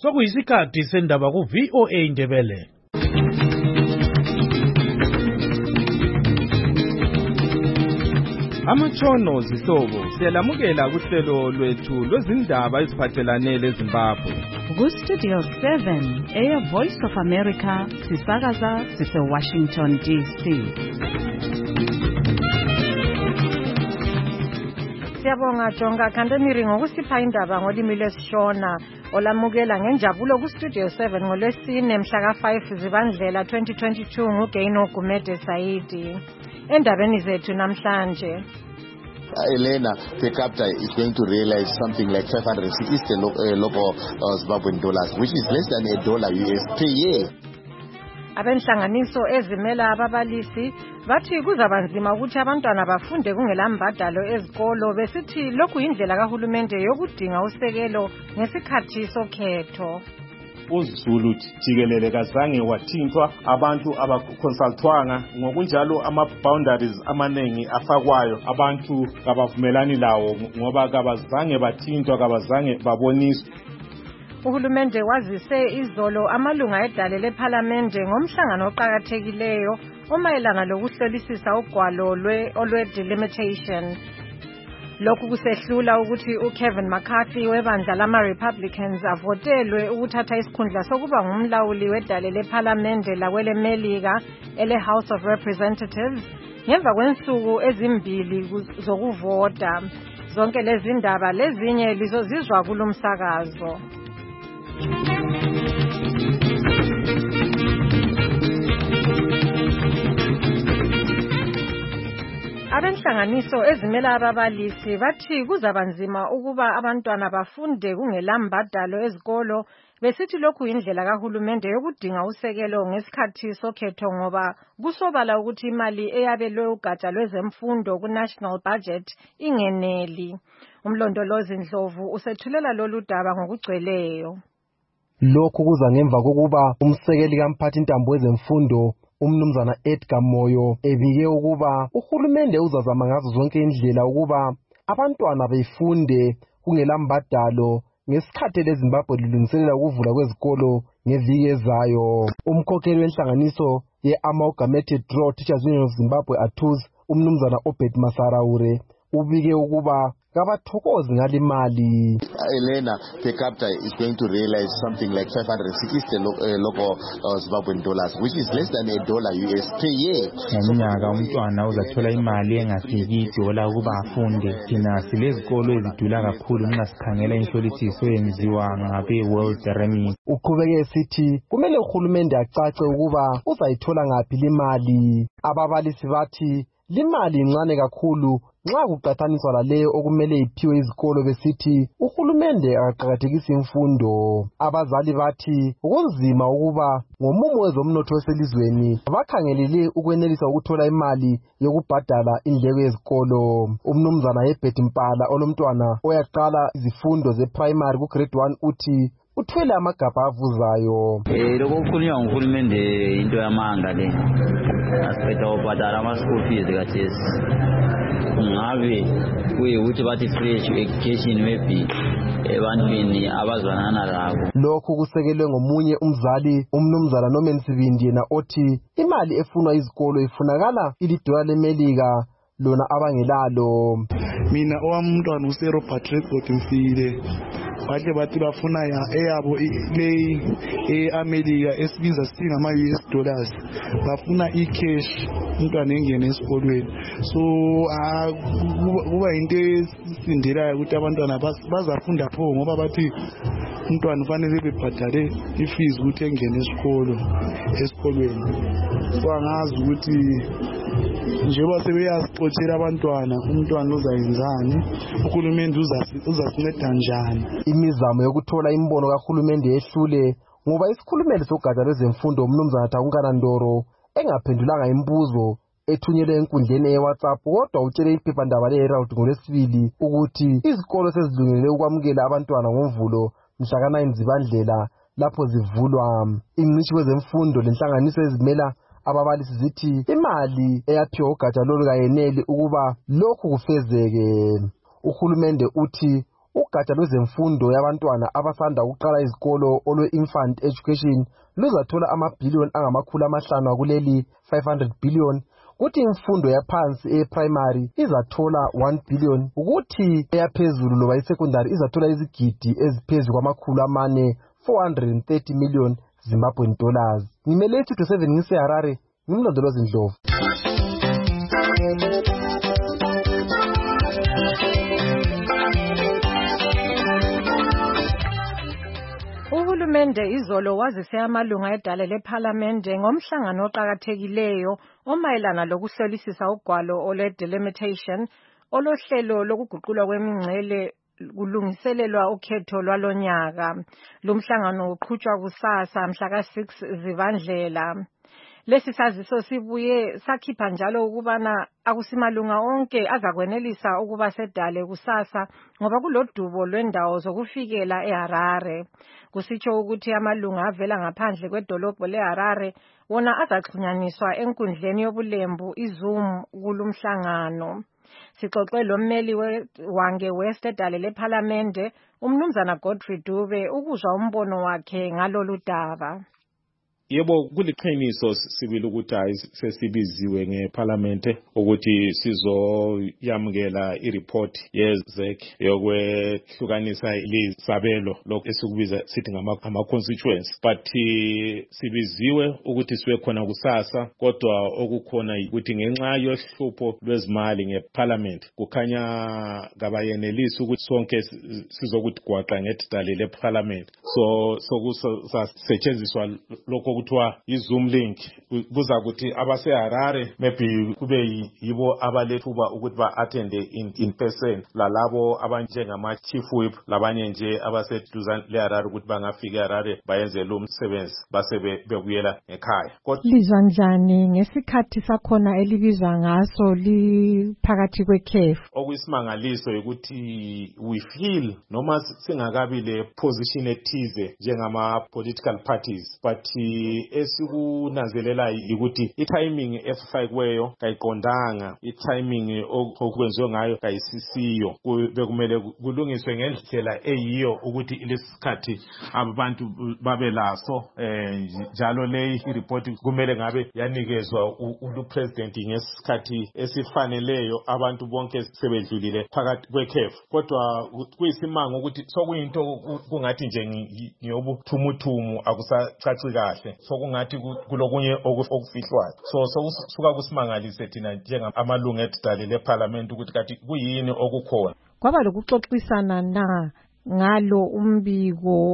Sokuyisikhathi sendaba ku VOA Indebele. Amatshono zihlobo siyalamukela kuhlelo lwethu lwezindaba eziphathelane leZimbabwe. Ku Studio 7 Air Voice of America sisakaza sise Washington DC. Siyabonga Jonga Kandemiri ngokusipha indaba ngolimi lesishona olamukela ngenjabulo ku Studio 7 ngolwesine mhla ka5 Zibandlela 2022 nguGaino Gumede Saidi. Endabeni zethu namhlanje Elena per capita is going to realize something like 560 local Zimbabwean dollars, which is less than $1 US per year. Abenhlanganiso ezimela ababalisi bathi kuzabanzima ukuthi abantwana bafunde kungelambadalo ezikolo besithi lokhu indlela kahulumende yokudinga usekelo ngesikhathi sokhetho. uZulu jikelele kazange wathintwa abantu abakonsultwanga ngokunjalo ama-boundaries amanengi afakwayo abantu kabavumelani lawo ngoba kabazange bathintwa kabazange baboniswa. Uhulumende wazise izolo amalunga edale lephalamende ngomhlangano oqhakathekileyo omayelana lokuhlolisisa ugwalo olwe-delimitation. Lokhu kusehlula ukuthi uKevin McCarthy webandla lama-Republicans avotelwe ukuthatha isikhundla sokuba ngumlawuli wedale lephalamende lakwelemelika ele-House of Representatives ngemva kwensuku ezimbili zokuvota. Zonke lezi ndaba lezinye lizozizwa kulomsakazo. Abenhlanganiso ezimela ababalisi bathi kuzabanzima ukuba abantwana bafunde kungelambadalo ezikolo besithi lokhu indlela kahulumende yokudinga usekelo ngesikhathi sokhetho ngoba kusobala ukuthi imali eyabelwe ugatsha lwezemfundo ku-national budget ingeneli. Umlondolozi Ndlovu usethulela lolu daba ngokugcweleyo. Lokhu kuza ngemva kokuba umsekeli kamphathi intambo wezemfundo umnumzana Edgar Moyo ebike ukuba uhulumende uzazama ngazo zonke indlela ukuba abantwana befunde kungelambadalo ngesikhathi leZimbabwe lilungiselela ukuvula kwezikolo ngeviki ezayo. Umkhokheli wenhlanganiso ye-Amalgamated Rural Teachers Union of Zimbabwe ATUZ umnumzana Obed Masaraure ubike ukuba kabathokozi ngalimali. Elena per capita is going to realize something like 560 local Zimbabwean dollars, which is less than $1 US per year. Ngonyaka umntwana uzathola imali engafiki $1 ukuba afunde. Thina silezikolo ezidula kakhulu nxa sikhangela inhlolisiso eyenziwa ngabe World Remedy. Uqhubeke esithi kumele uhulumende acace ukuba uzayithola ngaphi limali. Ababalisi bathi limali incane kakhulu nxa kuqathaniswa laleyo okumele iphiwe izikolo besithi uhulumende akaqakathekisi imfundo. Abazali bathi kunzima ukuba ngomumo wezomnotho weselizweni bakhangelele ukwenelisa ukuthola imali yokubhadala indleko yezikolo. Umnumzana Herbert Mpala olomntwana oyaqala izifundo ze-primary ku-grade 1 uthi uthwele amagabha avuzayo. Lokho kukhulunywa nguhulumende into yamanga le. Asiqeda ukubhadala ama-school fees kathesi. Ngabe kuyikuthi bathi free education maybe ebantwini abazwanana labo. Lokhu kusekelwe ngomunye umzali umnumzana Norman Sibindi yena othi imali efunwa izikolo ifunakala ilidola lemelika lona abangelalo. Mina owami umntwana useRobert Redford Mfile bahle bathi bafuna eyabo le eAmerica esibiza sithi ama US dollars bafuna icash umntwana engene esikolweni. So kuba into esindelayo ukuthi abantwana bazafunda pho ngoba bathi umntwana ufanele bebhadale ifees ukuthi engene esikolweni. So angazi ukuthi njengoba sebeyasixothela abantwana umntwana uzayenzani, uhulumende uzasinceda njani. Imizamo yokuthola imbono kahulumende yehlule ngoba isikhulumeli sogatsha lwezemfundo umnumzana Takunkana Ndoro engaphendulanga imibuzo ethunyelwe enkundleni ye-WhatsApp kodwa utshele iphephandaba le-Herald ngolwesibili ukuthi izikolo sezilungele ukwamukela abantwana ngomvulo mhla ka-9 Zibandlela lapho zivulwa. Ingcitshi kwezemfundo lenhlanganiso ezimela ababalisi zithi imali eyaphiwa ugatsha lolu kayeneli ukuba lokhu kufezeke. Uhulumende uthi ugatsha lwezemfundo yabantwana abasanda ukuqala izikolo olwe-infant education luzathola amabhiliyoni angama500 kuleli 500 billion, kuthi imfundo yaphansi e-primary izathola 1 billion, ukuthi eyaphezulu loba isecondary izathola izigidi eziphezu kwama430 million Zimbabwean dollars. Ngimele istudio 7 ngiseHarare, ngimlondolozi Ndlovu. Uhulumende izolo wazise amalunga edale lePhalamende ngomhlangano oqhakathekileyo omayelana lokuhlolisisa ugwalo ole-delimitation olohlelo lokuguqulwa kwemingcele kulungiselelwa ukhetho lwalonyaka. Lumhlangano uqhutshwa kusasa mhla ka-6 Zibandlela. Lesi saziso sibuye sakhipha njalo ukubana akusimalunga onke azakwenelisa ukuba sedale kusasa ngoba kulodubo lwendawo zokufikela eHarare. Kusitsho ukuthi amalunga avela ngaphandle kwedolobho leHarare wona azaxhunyaniswa enkundleni yobulembu iZoom kulumhlangano. Sixoxe lommeli wange West edale lePhalamende umnumzana Godfrey Dube ukuzwa umbono wakhe ngalolu daba. Yebo, kuliqiniso sibili ukuthi hayi sesibiziwe ngeParliamente ukuthi sizoyamukela ireport yeZEC yokwehlukanisa izabelo lokho esikubiza sithi ngama-constituents, but sibiziwe ukuthi sibe khona kusasa, kodwa okukhona ukuthi ngenxa yohlupho lwezimali ngeParliament kukhanya kabayenelisi ukuthi sonke sizokuthi gwaqa ngedale leParliament, so kusetshenziswa lokho kuthiwa iZoom link. Kuza ukuthi abaseHarare maybe kube yibo abalethuba ukuthi ba-attende in person, lalabo abanjengama-chief whip labanye nje abaseduzane leHarare ukuthi bangafika eHarare bayenze lo msebenzi base bebuyela ekhaya. Lizwa njani ngesikhathi sakhona elibizwa ngaso liphakathi kwekhefu? Okuyisimangaliso ukuthi we feel noma singakabi le position ethize njengama-political parties, but esikunanzelela ukuthi i-timing efakiweyo kayiqondanga, i-timing okwenziwe ngayo kayisisiyo. Bekumele kulungiswe ngendlela eyiyo ukuthi lesikhathi abantu babe laso, njalo le report kumele ngabe yanikezwa upresident ngesikhathi esifaneleyo, abantu bonke sebedlulile phakathi kwekhefu. Kodwa kuyisimango ukuthi sokuyinto kungathi nje ngiyobuthumuthumu akusacaci kahle, sokungathi kulokunye okufihlwayo. Sokusuka kusimangalise thina njengamalunga edale leParliament ukuthi kathi kuyini okukhona. Kwaba lokuxoxisana na ngalo umbiko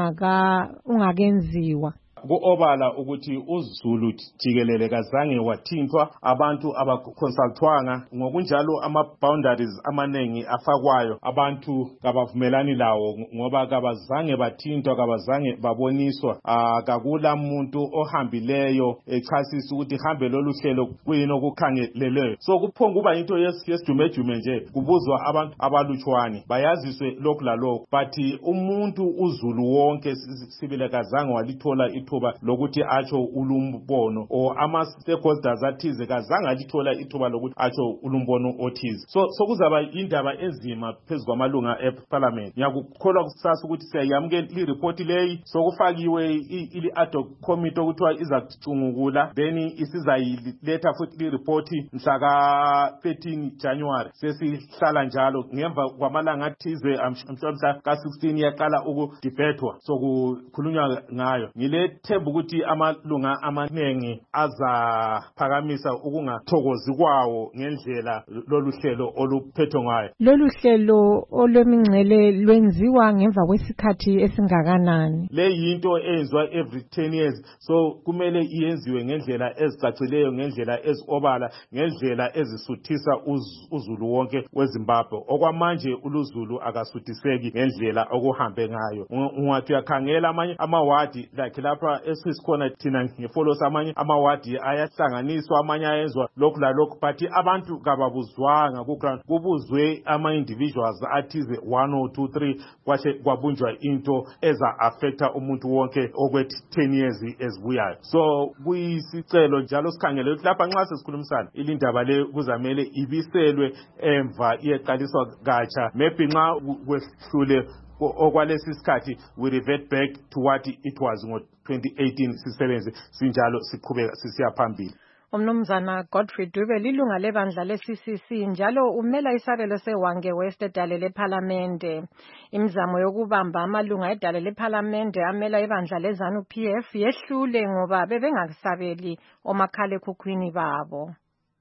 ungakenziwa? Ku-obala ukuthi uZulu jikelele kazange wathintwa, abantu abaconsultwanga, ngokunjalo ama-boundaries amanengi afakwayo abantu kabavumelani lawo ngoba kabazange bathintwa, kabazange baboniswa. Kakula muntu ohambileyo echasisa ukuthi hambe lolu hlelo kuyini okukhangeleleyo. So kuphonga kuba into yesijumejume nje, kubuzwa abantu abalutshwane bayaziswe lokhu lalokhu, but umuntu uZulu wonke sibile kazange walithola ithuba lokuthi atsho ulumbono, o ama-stakeholders athize kazange alithola ithuba lokuthi atsho ulumbono othize. So kuzaba indaba enzima phezu kwamalunga eParliament. Ngiyakukholwa kusasa ukuthi siyayamukela ireport leyi, sokufakiwe ili-ad hoc committee okuthiwa izacungukula, then isizayiletha futhi ireport mhla ka-13 January. Sesihlala njalo ngemva kwamalanga athize, mhla ka-16 yaqala ukudibhethwa, sokukhulunywa ngayo. Ngilethemba ukuthi amalunga amaningi azaphakamisa ukungathokozi kwawo ngendlela lolu hlelo oluphethwe ngayo. Lolu hlelo olwemingcele lwenziwa ngemva kwesikhathi esingakanani? Le yinto eyenziwa every 10 years, so kumele iyenziwe ngendlela ezicacileyo, ngendlela ezobala, ngendlela ezisuthisa uZulu wonke weZimbabwe. Okwamanje uLuzulu akasuthiseki ngendlela okuhambe ngayo. Ungathi uyakhangela amanye amawadi like lapha lapha esisikhona thina ngefollow samanye amawadi ayahlanganiswa amanye ayenzwa lokhu lalokhu but abantu kababuzwanga kuground kubuzwe ama-individuals athize 1 or 2 3 kwahle kwabunjwa into eza affecta umuntu wonke okwethi 10 years ezibuyayo. So kuyisicelo njalo sikhangele ukuthi lapha nxa sesikhulumisana ilindaba le kuzamele ibiselwe emva iyeqaliswa katsha maybe nxa kwehlule okwalesi sikhathi we revert back to what it was ngo-2018 sisebenze sinjalo siqhubeka sisiya phambili. Umnumzana Godfrey Dube lilunga lebandla le-CCC njalo umela isabelo se-Hwange West edale lephalamende. Imizamo yokubamba amalunga edale lephalamende amela ibandla le-ZANU-PF yehlule ngoba bebengasabeli omakhalekhukhwini babo.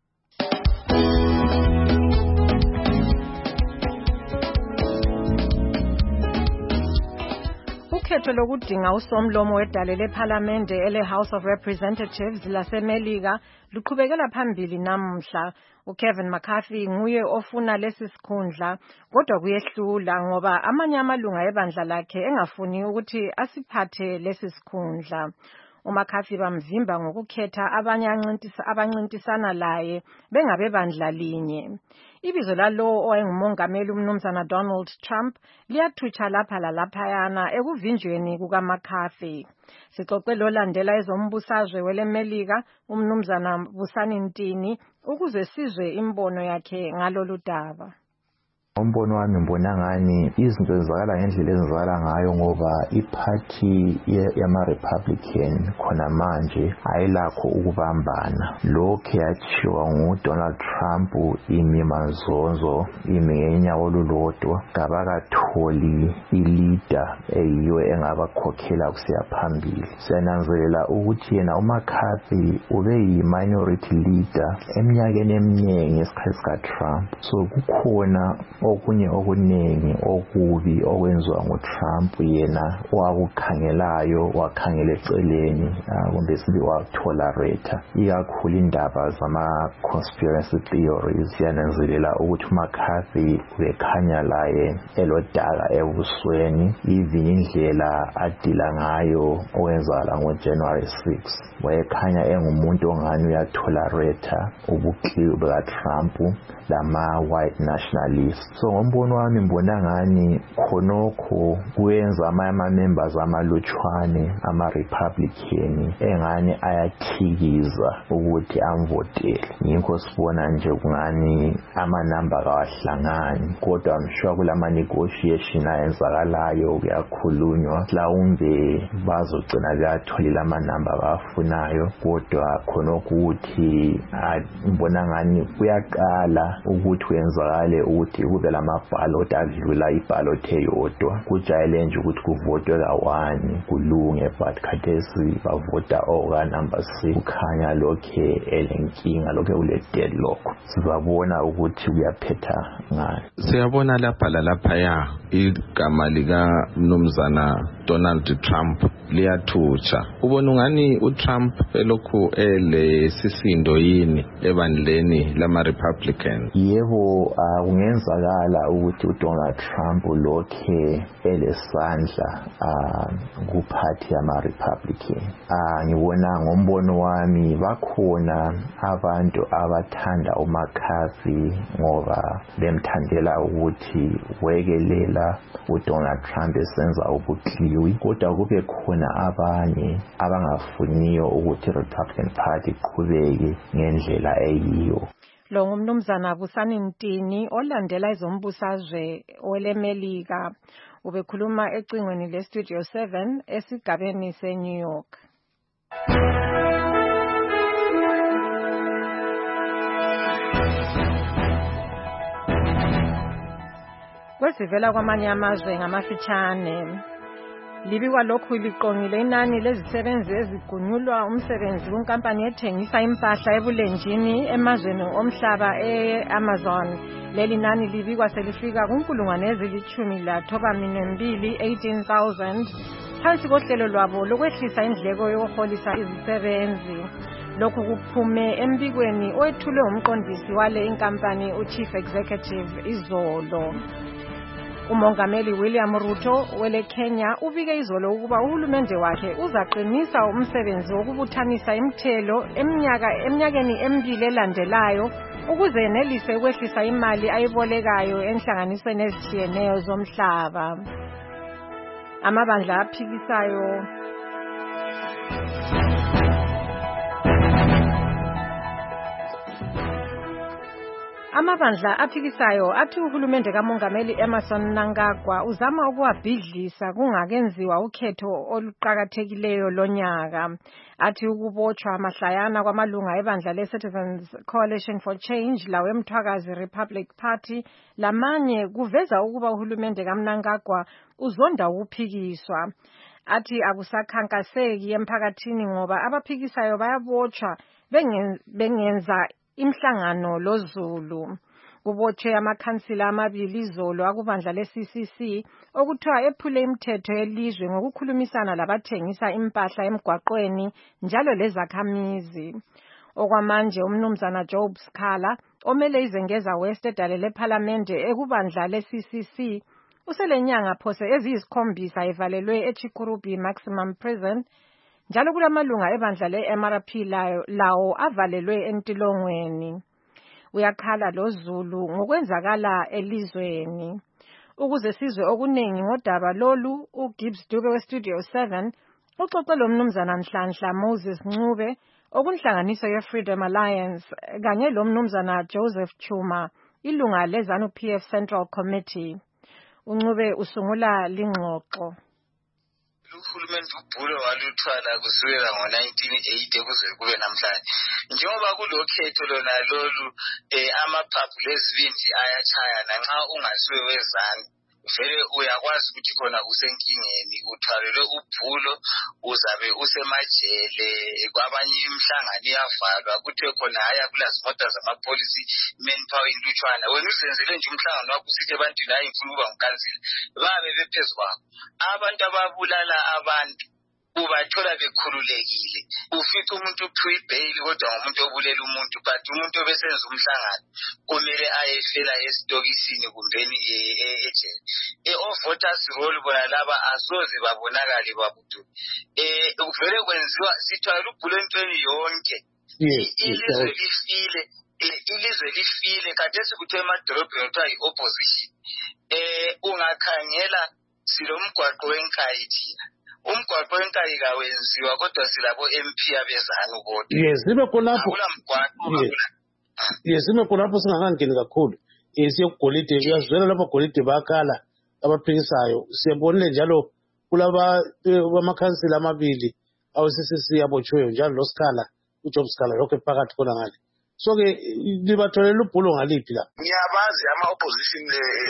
Ukhetho lokudinga usomlomo wedale lephalamende ele-House of Representatives laseMelika luqhubekela phambili namuhla. uKevin McCarthy nguye ofuna lesi sikhundla kodwa kuyehlula ngoba amanye amalunga ebandla lakhe engafuni ukuthi asiphathe lesi sikhundla. uMcCarthy bamvimba ngokukhetha abanye abancintisana laye bengabe bandla linye. Ibizo lalo owayengumongameli umnumzana Donald Trump liyathutsha lapha lalaphayana ekuvinjweni kukaMcCarthy. Sixoxe lolandela ezombusazwe weleMelika umnumzana Busani Ntini ukuze sizwe imbono yakhe ngalolu daba. Umbono wami ngibona ngani izinto ezizakala ngendlela ezizakala ngayo ngoba iphathi yama-Republican khona manje ayilakho ukubambana. Lokhu yatshiwa nguDonald Trump imi manzonzo imi ngenyawo olulodwa kabakatholi ilida eyiyo engabakhokhela kusiya phambili. Siyananzelela ukuthi yena uMcCarthy ube yi-minority leader eminyakeni eminingi esikhathi sika-Trump. So kukhona okunye okuningi okubi okwenziwa nguTrump yena wakukhangelayo wakhangela eceleni kumbe sibe watolerate ikakhulu indaba zama-conspiracy theories. Siyananzelela ukuthi uMcCarthy bekhanya laye elodaka ebusweni even indlela adila ngayo okwenzakala ngoJanuary 6 wayekhanya engumuntu ongani uyatolerate ubukliwi bukaTrump lama-white nationalists. So ngombono wami ngibona ngani khonokho kuyenza ama-members amalutshwane ama-Republican engani ayathikiza ukuthi amvotele. Yikho sibona nje kungani amanamba kawahlangani kodwa mshuwa kulama-negotiation ayenzakalayo kuyakhulunywa mhlawumbe bazogcina beyatholile amanamba abawafunayo kodwa khonokho ukuthi ngibona ngani kuyaqala ukuthi kwenzakale ukuthi kube lamabhaloti adlula ibhaloti eyodwa kujayele nje ukuthi kuvotwe ka-1 kulunge but khathesi bavota oka-number 6 kukhanya lokhe elenkinga lokhe kule deadlock. Sibabona ukuthi kuyaphetha ngani. Siyabona lapha lalaphaya igama lika mnumzana Donald Trump liyathutsha. Ubona ungani uTrump elokhu elesisindo yini ebandleni lama-Republican? Yebo kungenzakala ukuthi uDonald Trump lokhe elesandla kuphathi yama-Republican. Ngibona ngombono wami bakhona abantu abathanda uMcCarthy ngoba bemthandela ukuthi wekelela uDonald Trump esenza ubukliwi kodwa kube khona abanye abangafuniyo ukuthi Republican Party iqhubeke ngendlela eyiyo. Lo ngumnumzana Busani Ntini olandela izombusazwe weleMelika ubekhuluma ecingweni leStudio 7 esigabeni seNew York. Kwesivela kwamanye amazwe ngamafitshane libikwa lokhu liqongile inani lezisebenzi ezigunyulwa umsebenzi kunkampani ethengisa impahla ebulenjini emazweni omhlaba e-Amazon. Leli nani libikwa selifika kunkulungwane ezili-12 18,000 phansi kohlelo lwabo lokwehlisa indleko yokuholisa izisebenzi. Lokhu kuphume embikweni owethulwe umqondisi wale inkampani uChief Executive izolo. Umongameli William Ruto wele Kenya ubike izolo ukuba uhulumende wakhe uzaqinisa umsebenzi wokubuthanisa imithelo eminyakeni emibili elandelayo ukuze yenelise ukwehlisa imali ayibolekayo enhlanganisweni ezitshiyeneyo zomhlaba. Amabandla aphikisayo athi uhulumende kamongameli Emmerson Mnangagwa uzama ukuwabhidlisa kungakenziwa ukhetho oluqhakathekileyo lonyaka. Athi ukubotshwa mahlayana kwamalunga ebandla le-Citizens Coalition for Change lawe Mthwakazi Republic Party lamanye kuveza ukuba uhulumende kaMnangagwa uzonda ukuphikiswa. Athi akusakhankaseki emphakathini ngoba abaphikisayo bayabotshwa bengenza imhlangano loZulu. Kubotshwe amakhansila amabili izolo akubandla le-CCC okuthiwa ephule imithetho yelizwe ngokukhulumisana labathengisa impahla emgwaqweni njalo lezakhamizi. Okwamanje umnumzana Job Skhala omele izengeza West edale lephalamende ekubandla le-CCC uselenyanga phose eziyikhombisa evalelwe eChikurubi Maximum Prison njalo kulamalunga ebandla le-MRP lawo avalelwe entilongweni. Uyakhala loZulu ngokwenzakala elizweni. Ukuze sizwe okuningi ngodaba lolu, uGibbs Dube weStudio 7 uxoxe lo mnumzana Nhlanhla Moses Ncube okunhlanganiso ye-Freedom Alliance kanye lo mnumzana Joseph Chuma ilunga leZANU-PF Central Committee. Uncube usungula lingxoxo. Uhulumende uBhulo waluthwala kusukela ngo-1980 kuze kube namhlanje. Njengoba kulokhetho lona lolu amaphaphu lezibindi ayachaya nanxa ungasiwe wezanu vele uyakwazi ukuthi khona usenkingeni uthwalelwe uBhulo uzabe usemajele kwabanye imhlangano iyavalwa kuthiwe khona haya kulazimota zamapolisi manpower intutshwana wena uzenzele nje umhlangano wakho usithi ebantwini hayi ngifuna ukuba ngikansila babe bephezu kwakho abantu ababulala abantu ubathola bekhululekile ufica umuntu uphiwe ibhayili kodwa ngumuntu obulela umuntu but umuntu obesenza umhlangano kumele ayefela esitokisini kumbeni ejele o-voters roll bona laba asoze babonakale babudu kuvele kwenziwa sithwala uBhulo entweni yonke ilizwe lifile khathesi kuthe emadolobheni kuthiwa yi-opposition ungakhangela silomgwaqo wenkayi thina umgwaqo wenkayi kawenziwa kodwa silabo MP abezanu kodwa sibe khonapho singakangeni kakhulu siye kugolide uyazwela lapho golide bakhala abaphikisayo siyebonile njalo kulaba amakhansila amabili awe-CCC abotshiweyo njalo loSkhala uJob Skhala lokho phakathi khona ngale so-ke libatholela uBhulo ngaliphi la ngiyabazi ama-opposition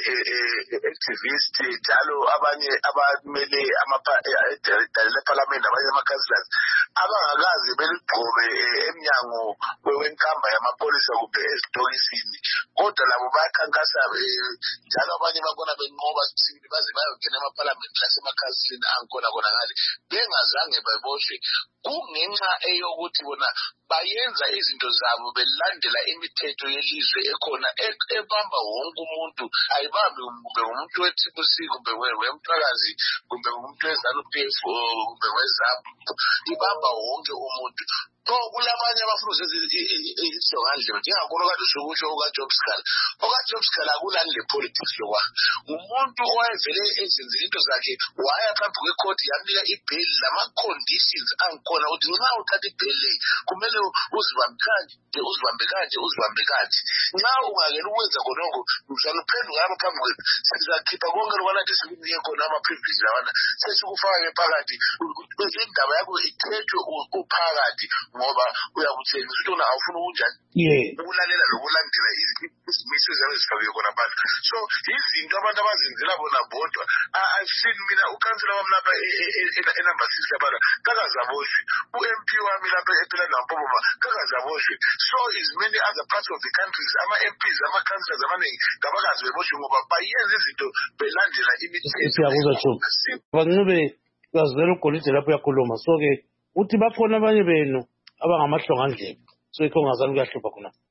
activist njalo abanye abamele lephalamende abanye ama-councillors abangakazi beligqobe emnyango wenkamba yamapolisa kumbe ezitokisini kodwa labo bayakhankasa njalo abanye bakona benqoba sibili baze bayongena emaphalamende lasemakhansilini angikhona khona ngale bengazange baboshwe kungenxa eyokuthi bona bayenza izinto zabo belandela imithetho yelizwe ekhona ebamba wonke umuntu ayibambi kumbe umuntu we-TPC kumbe wemthwakazi kumbe umuntu weZANU-PF kumbe weZAPU ibamba wonke umuntu kulabanye abafuna izidongandlebe njengakhona okade usukusho okaJob Skhala okaJob Skhala akulani le-politics lokwa umuntu owayevele ezenzile into zakhe waya phambi kwekhoti yamnika ibheli lama-conditions angikhona ukuthi nxa uthatha ibheli leyi kumele uzibambe kanje nxa ungakela ukwenza khonokho uzaluphenduka lapha phambi kwethu sizakhipha konke lokwanade sikunike khona ama-privilege lawana sesikufake phakathi indaba yakho ithethwe uphakathi ngoba uyakutshengisa ukuthi wona awufuna ukunjani ukulalela lokulandela izimiso ezabe zifakiwe khona abantu so izinto abantu abazenzela bona bodwa I've seen mina ukansila wami lapha enumber 6 lapha kakazaboshwe u-MP wami lapha ephela nampopoma kakazaboshwe so is many other parts of the countries ama-MPs ama-councillors amaningi ngabakazi beboshwe ngoba bayenza izinto belandela imithetho Bancube uyazwela ugolide lapho uyakhuluma so-ke uthi bakhona abanye benu abangamahlongandlebe so ikho ngazani kuyahlupha khona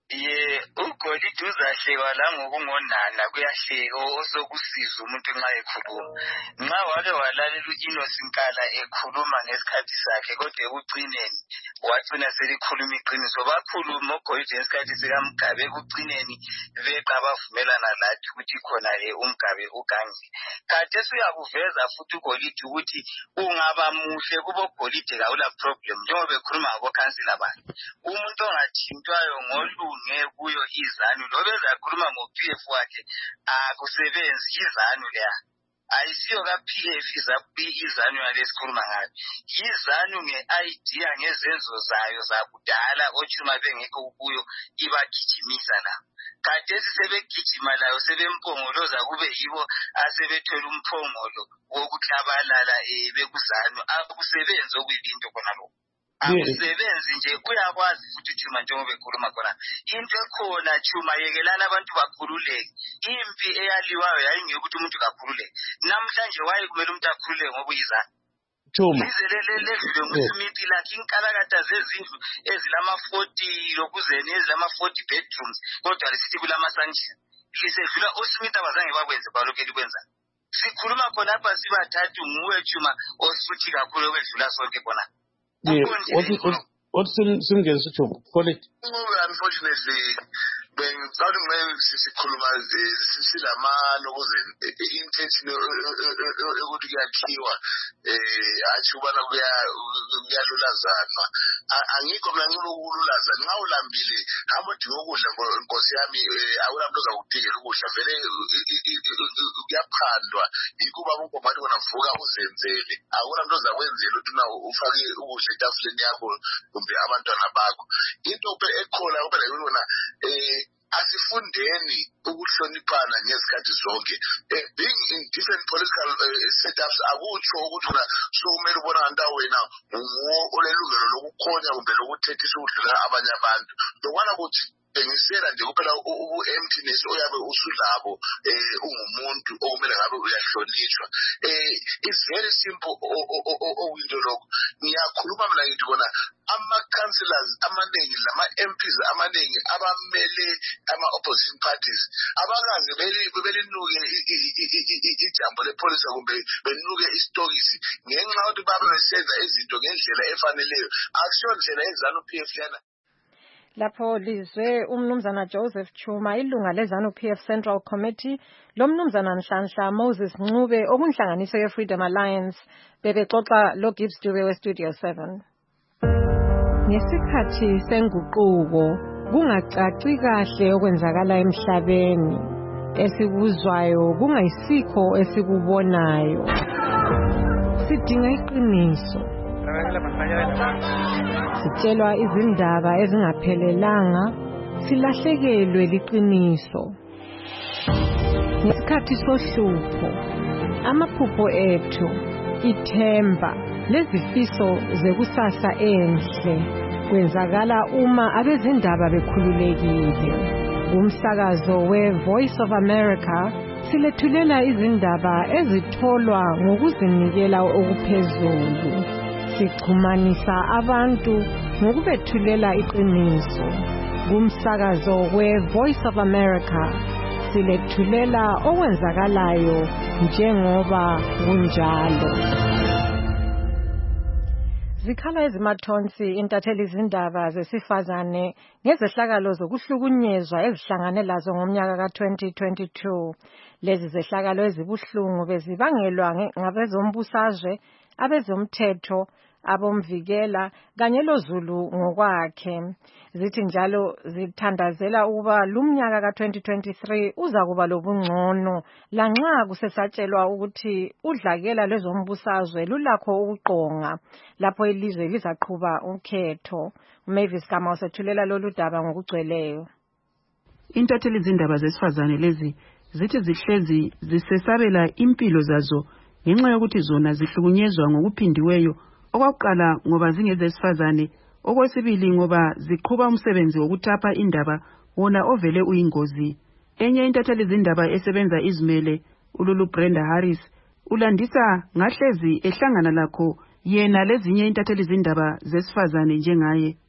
ugolide uzahlekwa la ngokungonana kuyahleka osokusiza umuntu nxa ekhuluma. Nxa wake walalela uInnocent ekhuluma ngesikhathi sakhe kodwa ekucineni wacina selikhuluma iqiniso. Bakhuluma ugolide ngesikhathi sikaMgabe ekucineni beqa bavumelana lathi ukuthi khona uMgabe ugangile. Khathesi uyakuveza futhi ugolide ukuthi ungaba muhle kubo golide kawula problem njengoba bekhuluma ngabokhansila abantu. Umuntu ongathintwayo ngolunge kuyo izanu lobe zakhuluma ngo-PF wakhe akusebenzi izanu leya. Ayisiyo ka-PF izanu yalesikhuluma ngayo. Izanu nge-idea ngezenzo zayo zakudala ochuma bengekho kuyo ibagijimisa la. Khathesi sebegijima layo sebempongoloza kube yibo asebethola umphongolo wokuhlabalala bekuzanu. Akusebenzi okuyinto khona lokho. Akusebenzi nje uyakwazi futhi Chuma njengoba ekhuluma khona. Into ekhona Chuma yekelana abantu bakhululeke. Impi eyaliwayo yayingeke ukuthi umuntu kakhululeke. Namhlanje waye kumele umuntu akhululeke ngoba uyizana. Chuma. Izelele ngusimithi lakhe inkalakata zezindlu ezilama-40 lokuzeni ezilama-40 bedrooms kodwa lisithi kulama sunshine. Lisedlula uSmith abazange bakwenze balokho elikwenza. Sikhuluma khona apha sibathathu nguwe Chuma osuthi kakhulu okwedlula sonke khona. What simngenisa Chuma? Call it. Unfortunately, ngicabanga ukuthi sikhuluma silamano ukuze intention ukuthi kuyakhiwa athi ubana kuyalulazana. Angikho mina ngilokululaza nxa ulambile hamba udinga ukudla nkosi yami awulamntu ozakudingela ukudla vele kuyaphandwa ikuba unkomathi wona vuka uzenzele awulamntu ozakwenzela ukuthi ufake ukudla etafuleni yakho kumbe abantwana bakho. Into ekhona ukuba yona asifundeni ukuhloniphana ngezikhathi zonke. Being in different political setups akutsho ukuthi sokumele ubona nganta wena olelungelo lokukhonya kumbe lokuthethisa ukudlula abanye abantu. Lokwana ukuthi bengisela nje kuphela ubu-emptiness oyabe usulabo ungumuntu okumele ngabe uyahlonishwa. It's very simple okuyinto lokho. Ngiyakhuluma mina ngithi kona ama-councillors amaningi lama-MPs amaningi abamele ama-opposition parties abakaze belinuke ijambo lepolisa kumbe benuke isitokisi ngenxa yokuthi babe besenza izinto ngendlela efaneleyo. Akusiyo ndlela eZANU-PF yana. Lapho lizwe umnumzana Joseph Chuma ilunga leZANU-PF Central Committee lomnumzana Nhlanhla Moses Ncube okunhlanganiso ye-Freedom Alliance bebexoxa lo Gibbs Dube we-Studio 7. Ngesikhathi senguquko kungacaci kahle okwenzakala emhlabeni esikuzwayo kungayisikho esikubonayo. Sidinga iqiniso. Sitshelwa izindaba ezingaphelelanga silahlekelwe liqiniso. Ngesikhathi sohlupho amaphupho ethu ithemba lezifiso zekusasa enhle kwenzakala uma abezindaba bekhululekile. Kumsakazo we-Voice of America silethulela izindaba ezitholwa ngokuzinikela okuphezulu. Sixhumanisa abantu ngokubethulela iqiniso. Kumsakazo we-Voice of America silethulela okwenzakalayo njengoba kunjalo. Zikhala ezimathonsi intatheli izindaba zesifazane ngezehlakalo zokuhlukunyezwa ezihlangane lazo ngomnyaka ka-2022. Lezi zehlakalo ezibuhlungu bezibangelwa ngabezombusazwe, abezomthetho, abomvikela kanye loZulu ngokwakhe. Zithi njalo zithandazela ukuba lumnyaka ka-2023 uza kuba lobungcono lanxa kusesatshelwa ukuthi udlakela lwezombusazwe lulakho ukuqonga lapho ilizwe lizaqhuba ukhetho. Mavis Kama usethulela lolu daba ngokugcweleyo. Intatheli izindaba zesifazane lezi zithi zihlezi zisesabela impilo zazo ngenxa yokuthi zona zihlukunyezwa ngokuphindiweyo. Okokuqala ngoba zingezesifazane, okwesibili ngoba ziqhuba umsebenzi wokuthapha indaba wona ovele uyingozi. Enye intatheli izindaba esebenza izimele uLulu Brenda Harris ulandisa ngahlezi ehlangana lakho yena lezinye intatheli izindaba zesifazane njengaye.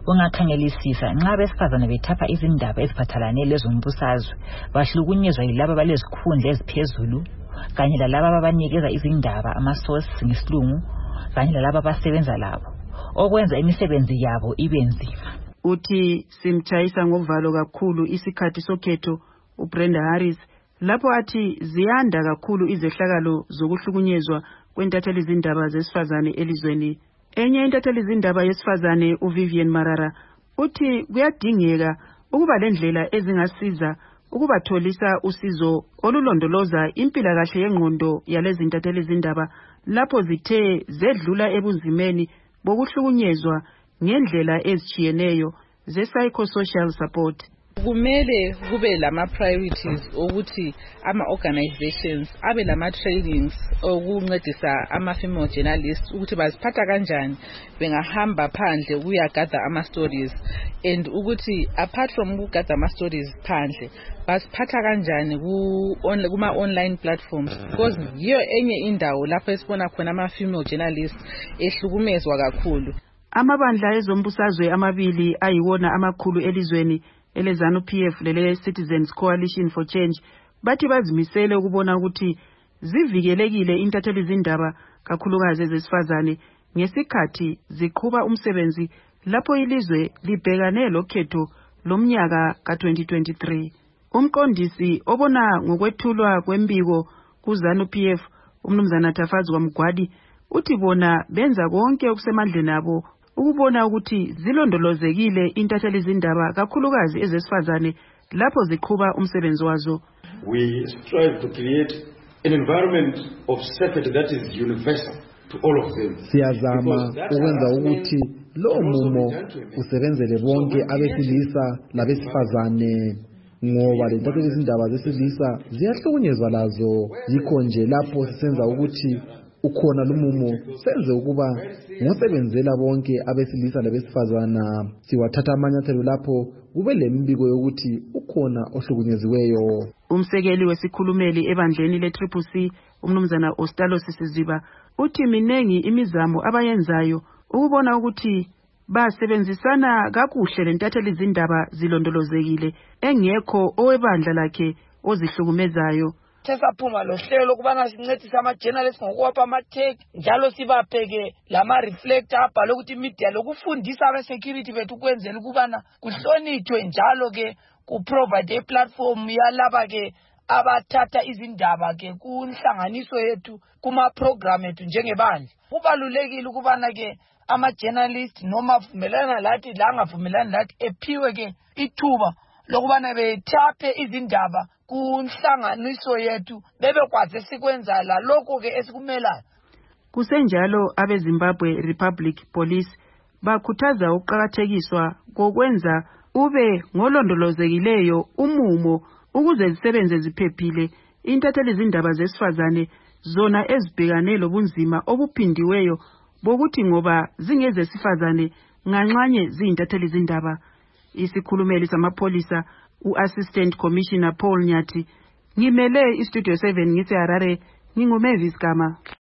ungakhangelisisa nxa abesifazane bethapha izindaba eziphathelane lezombusazwe bahlukunyezwa yilabo balezikhundla eziphezulu kanye lalabo abanikeza izindaba ama-source ngesilungu kanye lalabo abasebenza labo okwenza imisebenzi yabo ibe nzima. Uthi simtshayisa ngovalo kakhulu isikhathi sokhetho uBrenda Harris lapho athi ziyanda kakhulu izehlakalo zokuhlukunyezwa kwentatheli izindaba zesifazane elizweni. Enye intatheli izindaba yesifazane uVivian Marara uthi kuyadingeka ukuba lendlela ezingasiza ukubatholisa usizo olulondoloza impilakahle yengqondo yalezi intatheli izindaba lapho zithe zedlula ebunzimeni bokuhlukunyezwa ngendlela ezitshiyeneyo ze-psychosocial support. Kumele kube lama priorities ukuthi ama organizations abe lama trainings okuncedisa ama female journalists ukuthi baziphatha kanjani bengahamba phandle ukuyagather ama stories and ukuthi apart from ukugather ama stories phandle baziphatha kanjani kuma online platforms because yiyo enye indawo lapho esibona khona ama female journalists ehlukumezwa kakhulu. Amabandla ezombusazwe amabili ayiwona amakhulu elizweni eleZANU-PF lele Citizens Coalition for Change bathi bazimisele ukubona ukuthi zivikelekile intatheli izindaba kakhulukazi ezesifazane ngesikhathi ziqhuba umsebenzi lapho ilizwe libhekane lokhetho lomnyaka ka-2023. Umqondisi obona ngokwethulwa kwembiko kuZANU-PF umnumzana Tafazi kwaMgwadi uthi bona benza konke okusemandleni abo ukubona ukuthi zilondolozekile intatheli izindaba kakhulukazi ezesifazane lapho ziqhuba umsebenzi wazo. We strive to create an environment of safety that is universal to all of them. Siyazama ukwenza ukuthi lo mumo usebenzele bonke abesilisa labesifazane ngoba lentatheli izindaba zesilisa ziyahlukunyezwa lazo yikho nje lapho sisenza ukuthi ukhona lumumo senze ukuba ngosebenzela bonke abesilisa labesifazana siwathatha amanyathelo lapho kube lembiko yokuthi ukhona ohlukunyeziweyo. Umsekeli wesikhulumeli ebandleni le-CCC umnumzana Ostalo Sisiziba uthi minengi imizamo abayenzayo ukubona ukuthi basebenzisana kakuhle lentatheli izindaba zilondolozekile engekho owebandla lakhe ozihlukumezayo. Sesaphuma lo hlelo lokubana sincedise ama-journalists ngokuwapha ama-tag njalo sibapheke lama-reflector abhalwe ukuthi media lokufundisa abe-security bethu ukwenzela ukubana kuhlonithwe njalo-ke kuprovide i-platform yalaba-ke abathatha izindaba-ke kunhlanganiso yethu kuma-program ethu njengebandla. Kubalulekile ukubana-ke ama-journalist noma avumelana lathi la angavumelani lathi ephiwe-ke ithuba lokubana bethaphe izindaba kunhlanganiso yethu bebekwazi sikwenza la lokho ke esikumelayo. Kusenjalo abeZimbabwe Republic Police bakhuthaza ukuqhakathekiswa kokwenza ube ngolondolozekileyo umumo ukuze zisebenze ziphephile intatheli izindaba zesifazane zona ezibhekane lobunzima obuphindiweyo bokuthi ngoba zingezesifazane nganxanye ziyintatheli izindaba. Isikhulumeli samapholisa u-Assistant Commissioner Paul Nyathi ngimele iStudio 7 ngiseHarare nginguMavis Gama.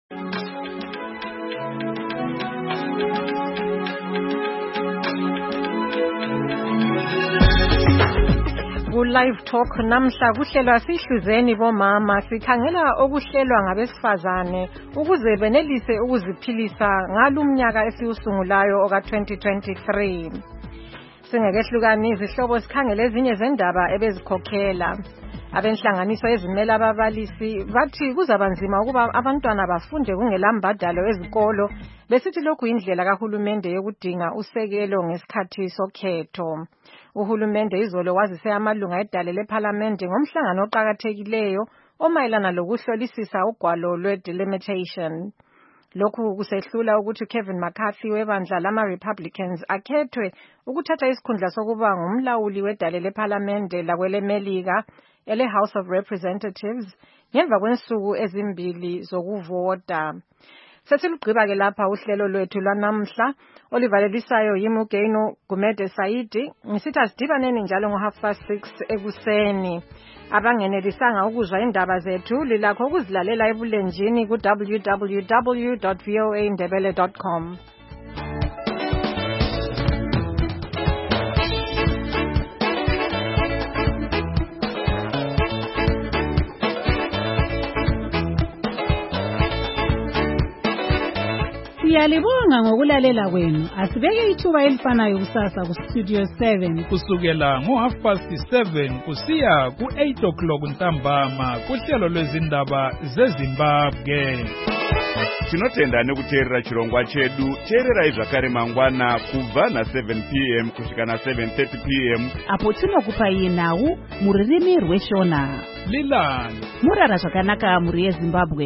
Live Talk namhla kuhlelwa sihluzeni bomama sikhangela okuhlelwa ngabesifazane ukuze benelise ukuziphilisa ngalumnyaka esiusungulayo oka-2023. Singekehlukani izihlobo sikhangele ezinye zendaba ebezikhokhela. Abenhlanganiso ezimela ababalisi bathi kuzabanzima ukuba abantwana bafunde kungelambadalo ezikolo besithi lokhu indlela kahulumende yokudinga usekelo ngesikhathi sokhetho. Uhulumende izolo wazise amalunga edale leParliament ngomhlangano oqhakathekileyo omayelana lokuhlolisisa ugwalo lwe-delimitation. Lokhu kusehlula ukuthi Kevin McCarthy webandla lama-Republicans akhethwe ukuthatha isikhundla sokuba ngumlawuli wedale leParliament lakwelemelika ele-House of Representatives ngemva kwensuku ezimbili zokuvota. Sesilugqiba-ke lapha uhlelo lwethu lwanamhla olivalelisayo yiMugeno Gumede Saidi ngisithi asidibaneni njalo ngo6:30 ekuseni. Abangenelisanga ukuzwa indaba zethu lilakho ukuzilalela ebulenjini ku www.voaindebele.com. Siyalibonga ngokulalela kwenu. Asibeke ithuba elifanayo kusasa ku Studio 7 kusukela ngo7:30 kusiya ku8 o'clock ntambama kuhlelo lwezindaba zeZimbabwe. Tinotenda nekuteerera chirongwa chedu. Teererai zvakare mangwana kubva na7 p.m. kusvika na7:30 p.m. apo tinokupai nhau mururimi rweshona. Lilani murara zvakanaka muri yeZimbabwe.